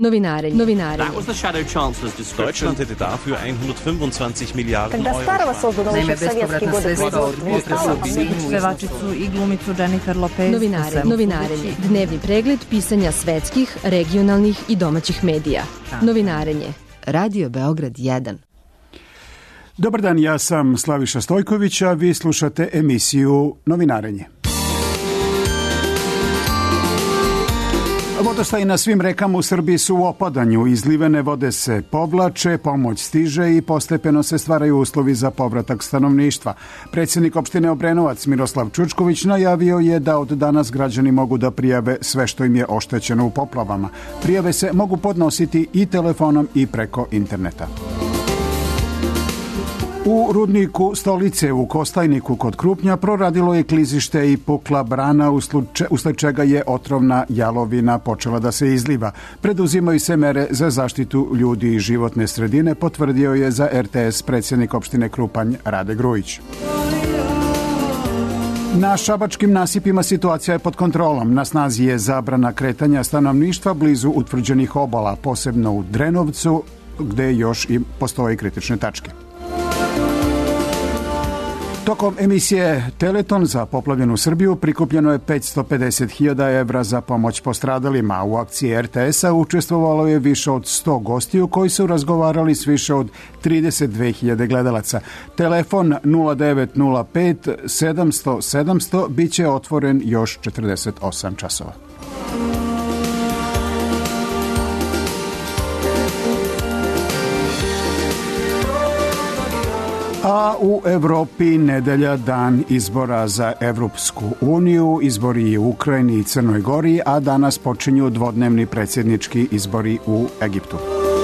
Novinarenje. That was the Shadow Chancellor's description. Deutschland hätte dafür 125 Miliarden Когда Euro. старого создано еще в советские годы производства. Pevačicu i glumicu Jennifer Lopez. Novinarenje. Dnevni pregled pisanja svetskih, regionalnih i domaćih medija. Novinarenje. Radio Beograd 1. Dobar dan, ja sam Slaviša Stojković, a vi slušate emisiju Novinarenje. Vodostaji na svim rekama u Srbiji su u opadanju, izlivene vode se povlače, pomoć stiže i postepeno se stvaraju uslovi za povratak stanovništva. Predsjednik opštine Obrenovac Miroslav Čučković najavio je da od danas građani mogu da prijave sve što im je oštećeno u poplavama. Prijave se mogu podnositi i telefonom i preko interneta. U rudniku Stolice u Kostajniku kod Krupnja proradilo je klizište i pukla brana usled čega je otrovna jalovina počela da se izliva. Preduzimaju se mere za zaštitu ljudi i životne sredine, potvrdio je za RTS predsjednik opštine Krupanj Rade Grujić. Na šabačkim nasipima situacija je pod kontrolom. Na snazi je zabrana kretanja stanovništva blizu utvrđenih obala, posebno u Drenovcu, gde još i postoje kritične tačke. Tokom emisije Teleton za poplavljenu Srbiju prikupljeno je 550.000 evra za pomoć postradalima. U akciji RTS-a učestvovalo je više od 100 gostiju koji su razgovarali s više od 32.000 gledalaca. Telefon 0905 700 700 bit će otvoren još 48 časova. A u Evropi nedelja dan izbora za Evropsku uniju, izbori u Ukrajini i Crnoj Gori, a danas počinju dvodnevni predsjednički izbori u Egiptu.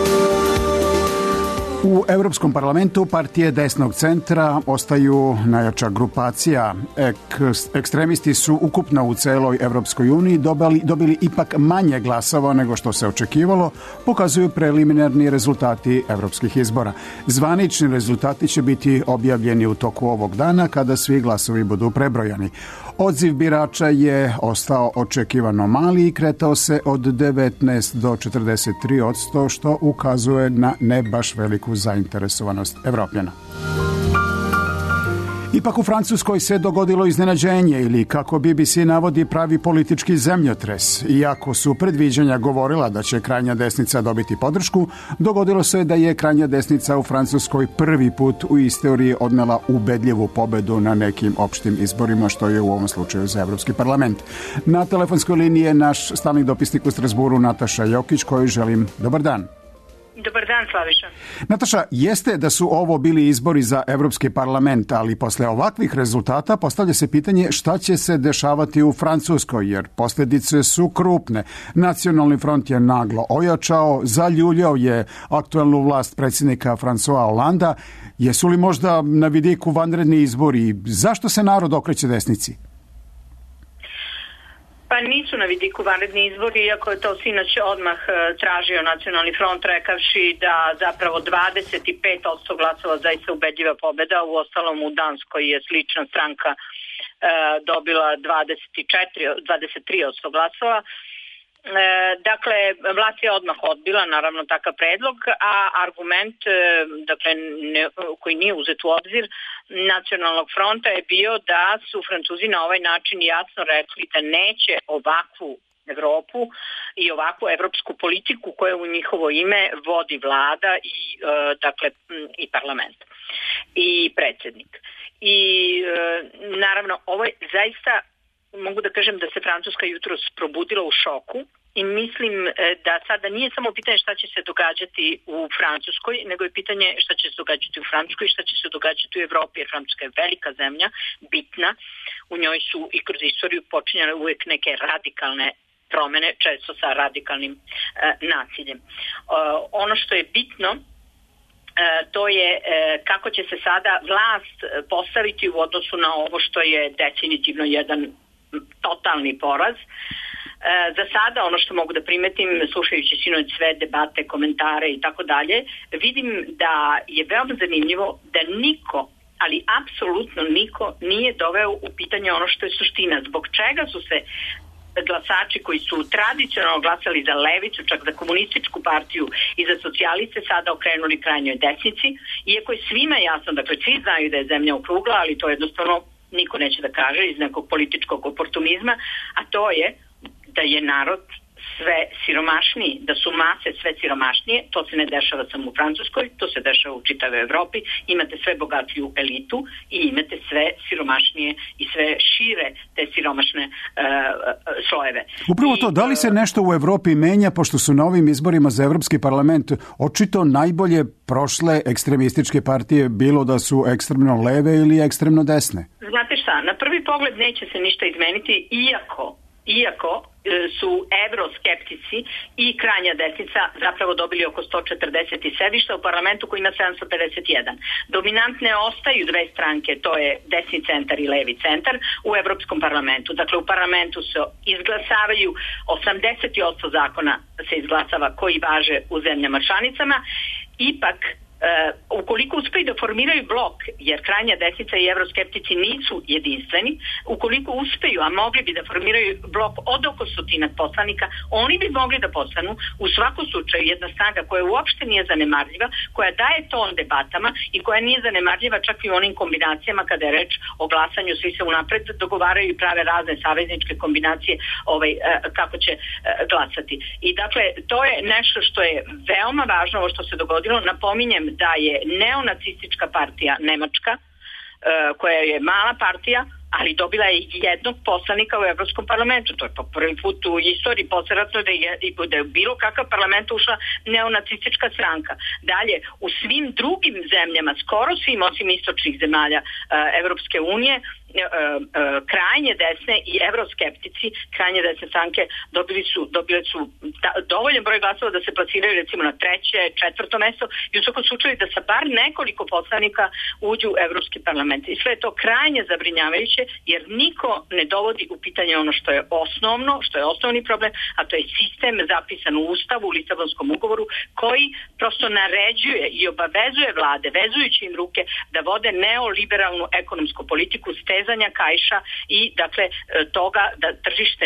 U Evropskom parlamentu partije desnog centra ostaju najjača grupacija. Ekstremisti su ukupno u celoj Evropskoj uniji dobili ipak manje glasova nego što se očekivalo, pokazuju preliminarni rezultati evropskih izbora. Zvanični rezultati će biti objavljeni u toku ovog dana kada svi glasovi budu prebrojani. Odziv birača je ostao očekivano mali i kretao se od 19 do 43%, što ukazuje na ne baš veliku zainteresovanost Evropljana. Ipak u Francuskoj se dogodilo iznenađenje ili, kako BBC navodi, pravi politički zemljotres. Iako su predviđanja govorila da će krajnja desnica dobiti podršku, dogodilo se da je krajnja desnica u Francuskoj prvi put u istoriji odnela ubedljivu pobedu na nekim opštim izborima, što je u ovom slučaju za Evropski parlament. Na telefonskoj liniji je naš stalni dopisnik u Strasburu Nataša Jokić, kojoj želim dobar dan. Dobar dan, Slaviša. Nataša, jeste da su ovo bili izbori za Evropski parlament, ali posle ovakvih rezultata postavlja se pitanje šta će se dešavati u Francuskoj, jer posljedice su krupne. Nacionalni front je naglo ojačao, zaljuljao je aktuelnu vlast predsjednika François Hollanda. Jesu li možda na vidiku vanredni izbori? Zašto se narod okreće desnici? Pa nisu na vidiku vanredni izbori, iako je to sinoć odmah tražio Nacionalni front, rekavši da zapravo 25% glasova zaista ubedljiva pobjeda. U ostalom u Danskoj je slična stranka dobila 23% glasova. Dakle, vlast je odmah odbila naravno takav predlog, a argument koji nije uzet u obzir Nacionalnog fronta je bio da su Francuzi na ovaj način jasno rekli da neće ovakvu Evropu i ovakvu evropsku politiku koja u njihovo ime vodi vlada i parlament i predsjednik. I naravno ovo je zaista, mogu da kažem da se Francuska jutros probudila u šoku i mislim da sada nije samo pitanje šta će se događati u Francuskoj, nego je pitanje šta će se događati u Francuskoj i šta će se događati u Evropi, jer Francuska je velika zemlja, bitna, u njoj su i kroz istoriju počinjene uvijek neke radikalne promjene, često sa radikalnim nasiljem. Ono što je bitno, to je kako će se sada vlast postaviti u odnosu na ovo što je definitivno jedan totalni poraz. Za sada, ono što mogu da primetim, slušajući sinoć sve debate, komentare i tako dalje, vidim da je veoma zanimljivo da niko, ali apsolutno niko nije doveo u pitanje ono što je suština. Zbog čega su se glasači koji su tradicionalno glasali za levicu, čak za komunističku partiju i za socijaliste, sada okrenuli krajnjoj desnici, iako je svima jasno, dakle svi znaju da je zemlja okrugla, ali to jednostavno niko neće da kaže iz nekog političkog oportunizma, a to je da je narod sve siromašniji, da su mase sve siromašnije. To se ne dešava samo u Francuskoj, to se dešava u čitavoj Evropi. Imate sve bogatiju elitu i imate sve siromašnije i sve šire te siromašne slojeve. Upravo to, da li se nešto u Evropi menja, pošto su na ovim izborima za Evropski parlament očito najbolje prošle ekstremističke partije, bilo da su ekstremno leve ili ekstremno desne? Znate šta, na prvi pogled neće se ništa izmeniti, iako su evroskeptici i krajnja desnica zapravo dobili oko 140 sedišta u parlamentu koji ima 751. Dominantne ostaju dve stranke, to je desni centar i levi centar u Evropskom parlamentu. Dakle, u parlamentu se izglasavaju 80% zakona se izglasava koji važe u zemljama članicama. Ipak, ukoliko uspeju da formiraju blok, jer krajnja desnica i evroskeptici nisu jedinstveni, ukoliko uspeju, a mogli bi da formiraju blok od oko 100 poslanika, oni bi mogli da postanu u svakom slučaju jedna snaga koja uopšte nije zanemarljiva, koja daje ton debatama i koja nije zanemarljiva čak i u onim kombinacijama kada je reč o glasanju, svi se unapred dogovaraju i prave razne savezničke kombinacije kako će glasati. I dakle, to je nešto što je veoma važno, ovo što se dogodilo. Napominjem da je neonacistička partija Nemačka, koja je mala partija, ali dobila je jednog poslanika u Evropskom parlamentu. To je po prvi put u istoriji posleratno da je bilo kakav parlament ušla neonacistička stranka. Dalje, u svim drugim zemljama, skoro svim osim istočnih zemalja Evropske unije, krajnje desne i evroskeptici, krajnje desne stranke dobile su dovoljan broj glasova da se plasiraju recimo na 3., 4. mesto i u svakom slučaju da sa bar nekoliko poslanika uđu u Evropski parlament. I sve je to krajnje zabrinjavajuće jer niko ne dovodi u pitanje ono što je osnovno, što je osnovni problem, a to je sistem zapisan u Ustavu, u Lisabonskom ugovoru, koji prosto naređuje i obavezuje vlade, vezujući im ruke da vode neoliberalnu ekonomsku politiku, stezanja kaiša i dakle toga da tržište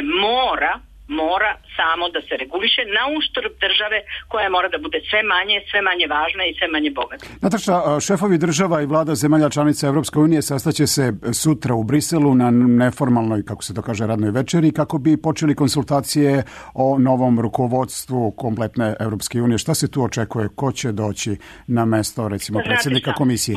mora samo da se reguliše na uštrb države koja mora da bude sve manje važna i sve manje bogata. Nataša, šefovi država i vlada zemalja članica Evropske unije sastaće se sutra u Briselu na neformalnoj, kako se to kaže, radnoj večeri kako bi počeli konsultacije o novom rukovodstvu kompletne Evropske unije. Šta se tu očekuje? Ko će doći na mesto, recimo, predsjednika komisije?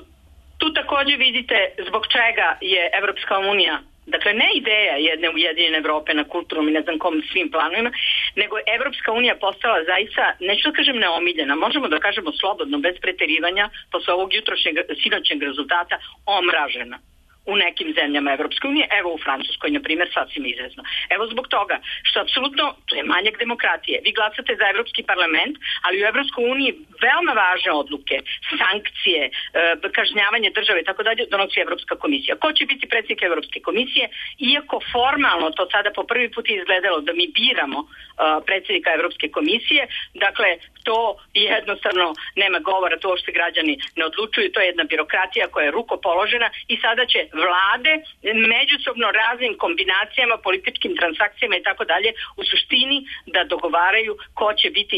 Tu također vidite zbog čega je Evropska unija, dakle ne ideja jedne ujedinjene Evrope na kulturnom i ne znam kom svim planovima, nego Evropska unija postala zaista, neću da kažem neomiljena, možemo da kažemo slobodno, bez preterivanja, posle ovog sinoćnjeg rezultata, omražena u nekim zemljama Evropske unije, evo u Francuskoj, na primjer, sasvim izvesno. Evo zbog toga, što apsolutno, to je manjak demokratije. Vi glasate za Evropski parlament, ali u Evropskoj uniji veoma važne odluke, sankcije, kažnjavanje države i tako dalje, donosi Evropska komisija. Ko će biti predsjednik Evropske komisije? Iako formalno to sada po prvi put izgledalo da mi biramo predsjednika Evropske komisije, dakle, to jednostavno nema govora, to uopšte građani ne odlučuju, to je jedna birokratija koja je rukopoložena i sada će vlade međusobno raznim kombinacijama, političkim transakcijama i tako dalje u suštini da dogovaraju ko će biti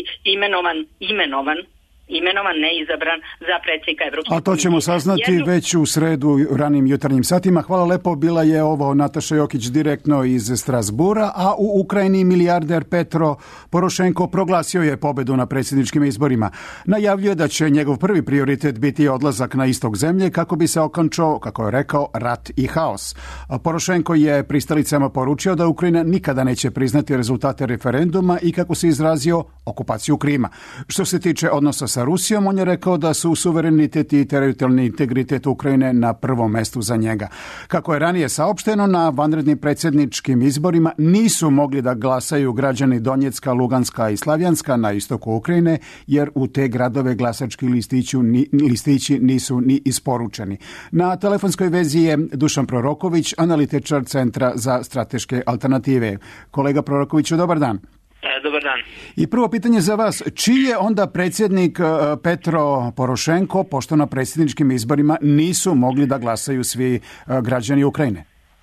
imenovan, ne izabran za predsjednika Evropske komisije. A to ćemo saznati već u sredu ranim jutarnjim satima. Hvala lepo, bila je ovo Nataša Jokić direktno iz Strasbura, a u Ukrajini milijarder Petro Porošenko proglasio je pobedu na predsjedničkim izborima. Najavljuje da će njegov prvi prioritet biti odlazak na istok zemlje kako bi se okončao, kako je rekao, rat i haos. Porošenko je pristalicama poručio da Ukrajina nikada neće priznati rezultate referenduma i, kako se izrazio, okupaciju Krima. Što se tiče odnosa sa Rusijom, on je rekao da su suverenitet i teritorijalni integritet Ukrajine na prvom mestu za njega. Kako je ranije saopšteno, na vanrednim predsjedničkim izborima nisu mogli da glasaju građani Donjecka, Luganska i Slavjanska na istoku Ukrajine, jer u te gradove glasački listići nisu ni isporučeni. Na telefonskoj vezi je Dušan Proroković, analitičar Centra za strateške alternative. Kolega Prorokoviću, dobar dan. Dobar dan. I prvo pitanje za vas, čiji je onda predsjednik Petro Porošenko, pošto na predsjedničkim izborima nisu mogli da glasaju svi građani Ukrajine?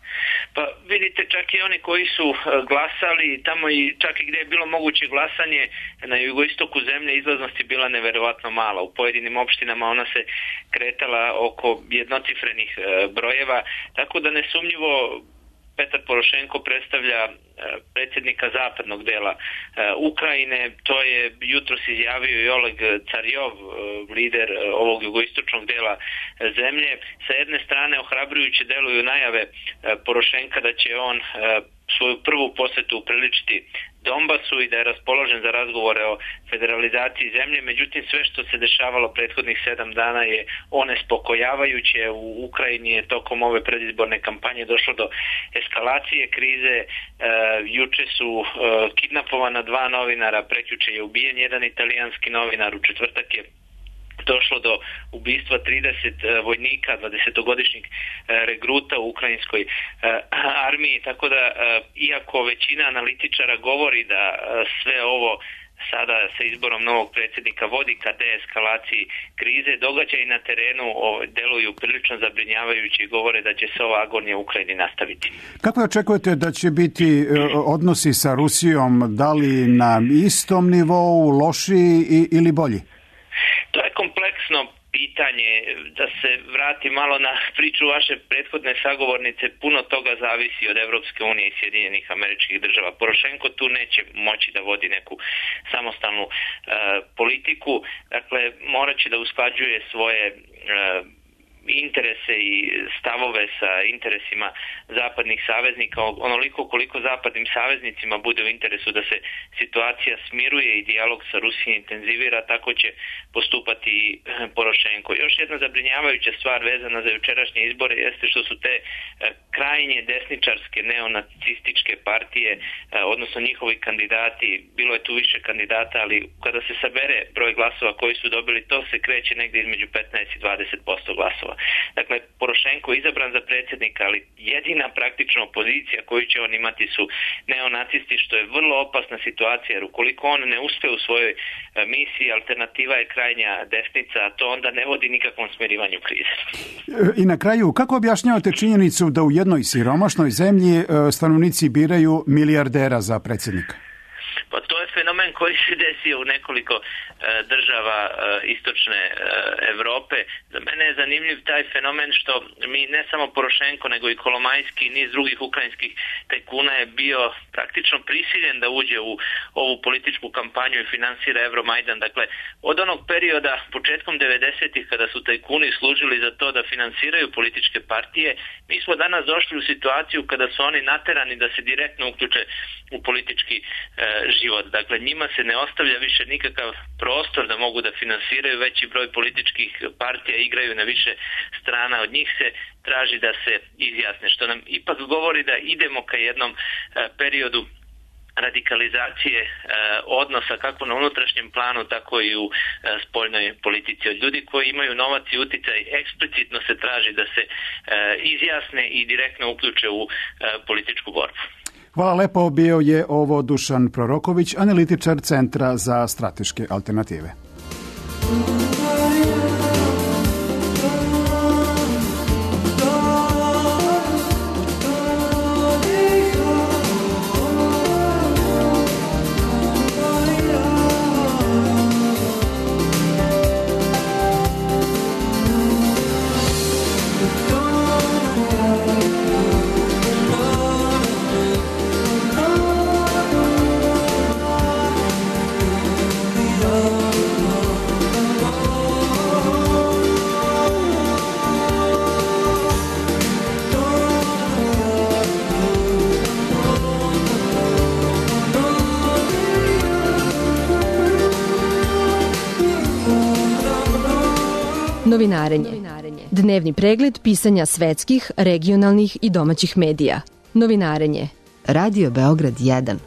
Pa vidite, čak i oni koji su glasali tamo i čak i gdje je bilo moguće glasanje na jugoistoku zemlje, izlaznost je bila neverovatno mala. U pojedinim opštinama ona se kretala oko jednocifrenih brojeva, tako da nesumnjivo Petar Porošenko predstavlja predsjednika zapadnog dela Ukrajine. To je jutros izjavio i Oleg Carjov, lider ovog jugoistočnog dela zemlje. Sa jedne strane ohrabrujuće deluju najave Porošenka da će on svoju prvu posjetu upriličiti Donbasu i da je raspoložen za razgovore o federalizaciji zemlje. Međutim, sve što se dešavalo prethodnih 7 dana je onespokojavajuće. U Ukrajini je tokom ove predizborne kampanje došlo do eskalacije krize. Juče su kidnapovana 2 novinara, prekjuče je ubijen jedan italijanski novinar, u četvrtak je došlo do ubistva 30 vojnika, 20-godišnjih regruta u ukrajinskoj armiji, tako da iako većina analitičara govori da sve ovo sada sa izborom novog predsjednika vodi ka deeskalaciji krize, događaji na terenu deluju prilično zabrinjavajući i govore da će se ova agonija u Ukrajini nastaviti. Kako očekujete da će biti odnosi sa Rusijom, da li na istom nivou, lošiji ili bolji? To je kompleksno pitanje. Da se vrati malo na priču vaše prethodne sagovornice, puno toga zavisi od Evropske unije i Sjedinjenih Američkih Država. Porošenko tu neće moći da vodi neku samostalnu politiku, dakle morat će da usklađuje svoje interese i stavove sa interesima zapadnih saveznika, onoliko koliko zapadnim saveznicima bude u interesu da se situacija smiruje i dijalog sa Rusijom intenzivira, tako će postupati i Porošenko. Još jedna zabrinjavajuća stvar vezana za jučerašnje izbore jeste što su te krajnje desničarske neonacističke partije, odnosno njihovi kandidati, bilo je tu više kandidata, ali kada se sabere broj glasova koji su dobili, to se kreće negdje između 15 i 20% glasova. Dakle, Porošenko je izabran za predsjednika, ali jedina praktična opozicija koju će on imati su neonacisti, što je vrlo opasna situacija, jer ukoliko on ne uspe u svojoj misiji, alternativa je krajnja desnica, a to onda ne vodi nikakvom smirivanju krize. I na kraju, kako objašnjavate činjenicu da u jednoj siromašnoj zemlji stanovnici biraju milijardera za predsjednika? Pa to je fenomen koji se desio u nekoliko država istočne Europe. Za mene je zanimljiv taj fenomen što mi ne samo Porošenko nego i Kolomajski i niz drugih ukrajinskih tajkuna je bio praktično prisiljen da uđe u ovu političku kampanju i finansira Euromajdan. Dakle, od onog perioda početkom 90-ih kada su tajkuni služili za to da finansiraju političke partije, mi smo danas došli u situaciju kada su oni naterani da se direktno uključe u politički život. Dakle, njima se ne ostavlja više nikakav prostor da mogu da finansiraju, veći broj političkih partija igraju na više strana, od njih se traži da se izjasne, što nam ipak govori da idemo ka jednom periodu radikalizacije odnosa kako na unutrašnjem planu, tako i u spoljnoj politici. Od ljudi koji imaju novac i uticaj eksplicitno se traži da se izjasne i direktno uključe u političku borbu. Hvala lepo, bio je ovo Dušan Proroković, analitičar Centra za strateške alternative. Novinarenje. Dnevni pregled pisanja svetskih, regionalnih i domaćih medija. Novinarenje. Radio Beograd 1.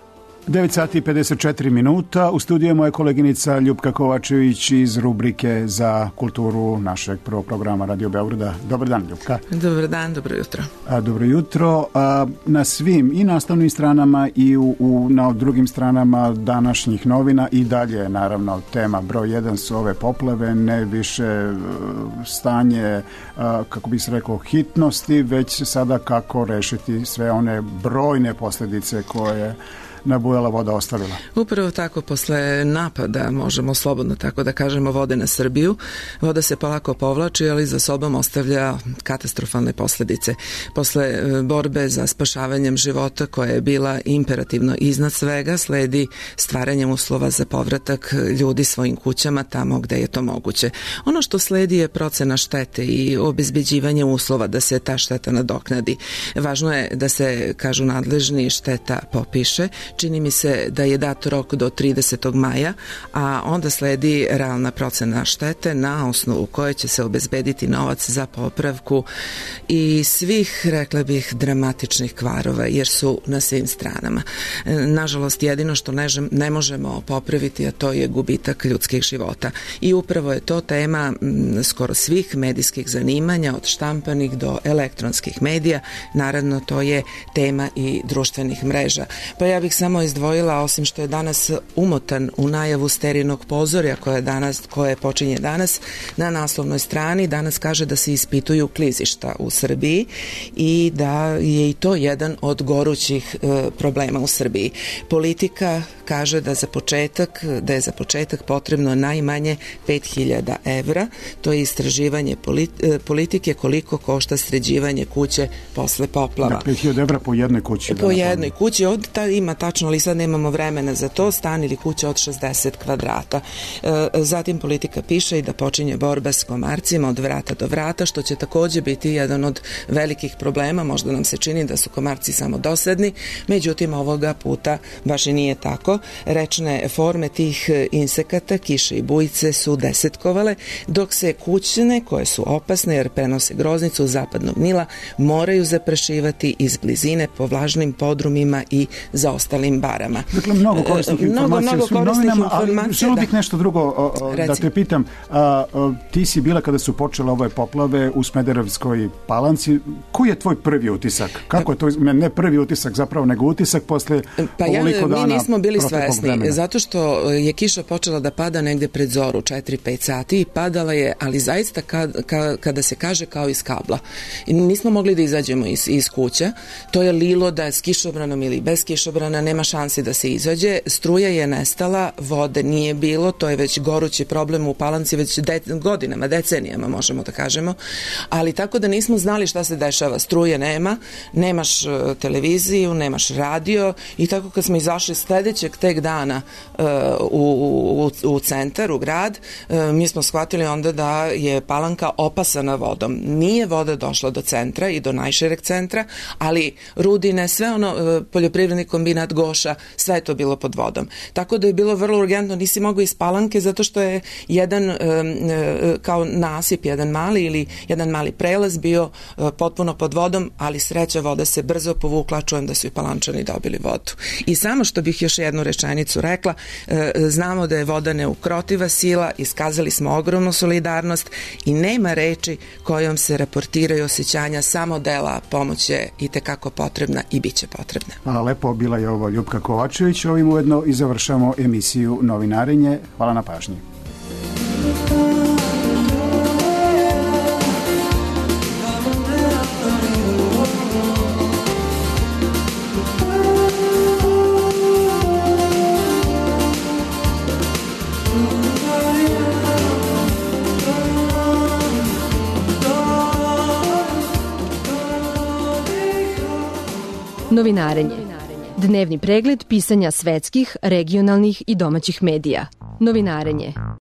9 sati i 54 minuta. U studiju je moja koleginica Ljupka Kovačević iz rubrike za kulturu našeg prvog programa Radio Beograda. Dobar dan, Ljupka. Dobar dan, dobro jutro. Dobro jutro. Na svim i nastavnim stranama i na drugim stranama današnjih novina i dalje, naravno, tema broj 1 su ove poplave, ne više stanje, kako bi se rekao, hitnosti, već sada kako rešiti sve one brojne posljedice koje nabujala voda ostavila. Upravo tako, posle napada, možemo slobodno tako da kažemo, vode na Srbiju, voda se polako povlači, ali za sobom ostavlja katastrofalne posljedice. Posle borbe za spašavanjem života, koja je bila imperativno iznad svega, sledi stvaranjem uslova za povratak ljudi svojim kućama tamo gde je to moguće. Ono što sledi je procena štete i obezbeđivanje uslova da se ta šteta nadoknadi. Važno je da se, kažu nadležni, šteta popiše. Čini mi se da je dat rok do 30. maja, a onda sledi realna procena štete na osnovu koje će se obezbediti novac za popravku i svih, rekla bih, dramatičnih kvarova, jer su na svim stranama. Nažalost, jedino što ne možemo popraviti, a to je gubitak ljudskih života. I upravo je to tema skoro svih medijskih zanimanja, od štampanih do elektronskih medija. Naravno, to je tema i društvenih mreža. Pa ja bih samo izdvojila, osim što je danas umotan u najavu sterilnog pozorja koje počinje danas, na naslovnoj strani danas kaže da se ispituju klizišta u Srbiji i da je i to jedan od gorućih problema u Srbiji. Politika kaže da je za početak potrebno najmanje 5.000 evra. To je istraživanje politike koliko košta sređivanje kuće posle poplava. 5.000 evra po jednoj kući. Po jednoj kući. Ovdje ima tačno, ali sad nemamo vremena za to, stan ili kuća od 60 kvadrata. Zatim politika piše i da počinje borba s komarcima od vrata do vrata, što će također biti jedan od velikih problema. Možda nam se čini da su komarci samo dosadni, međutim ovoga puta baš i nije tako. Rečne forme tih insekata, kiše i bujice, su desetkovale, dok se kućne, koje su opasne jer prenose groznicu zapadnog Nila, moraju zaprašivati iz blizine po vlažnim podrumima i zaostalim barama. Dakle, mnogo korisnih informacija u svim novinama, ali želo bih nešto drugo da te pitam. Ti si bila kada su počele ove poplave u Smederevskoj Palanci. Koji je tvoj prvi utisak? Kako je to, ne prvi utisak zapravo, nego utisak posle ovoliko dana? Mi nismo bili svesni, vremena. zato što je kiša počela da pada negde pred zoru, 4-5 sati, i padala je, ali zaista kada se kaže kao iz kabla. Nismo mogli da izađemo iz kuća. To je lilo da s kišobranom ili bez kišobrana nema šansi da se izađe. Struja je nestala, vode nije bilo, to je već gorući problem u Palanci već godinama, decenijama možemo da kažemo, ali tako da nismo znali šta se dešava. Struje nema, nemaš televiziju, nemaš radio, i tako kad smo izašli sledećeg tek dana u centar, u grad, mi smo shvatili onda da je Palanka opasana vodom. Nije voda došla do centra i do najšireg centra, ali Rudine, sve ono, poljoprivredni kombinat Goša, sve je to bilo pod vodom. Tako da je bilo vrlo urgentno, nisi mogao iz Palanke zato što je jedan kao nasip, jedan mali prelaz bio potpuno pod vodom, ali sreća, voda se brzo povukla, čujem da su i Palančani dobili vodu. I samo što bih još jednu rečenicu rekla, znamo da je voda neukrotiva sila, iskazali smo ogromnu solidarnost i nema reči kojom se raportiraju osjećanja, samo dela pomoć je itekako potrebna i bit će potrebna. Hvala lepo, bila je ovo Ljupka Kovačević. Ovim ujedno i završamo emisiju Novinarenje. Hvala na pažnji. Novinarenje. Dnevni pregled pisanja svetskih, regionalnih i domaćih medija. Novinarenje.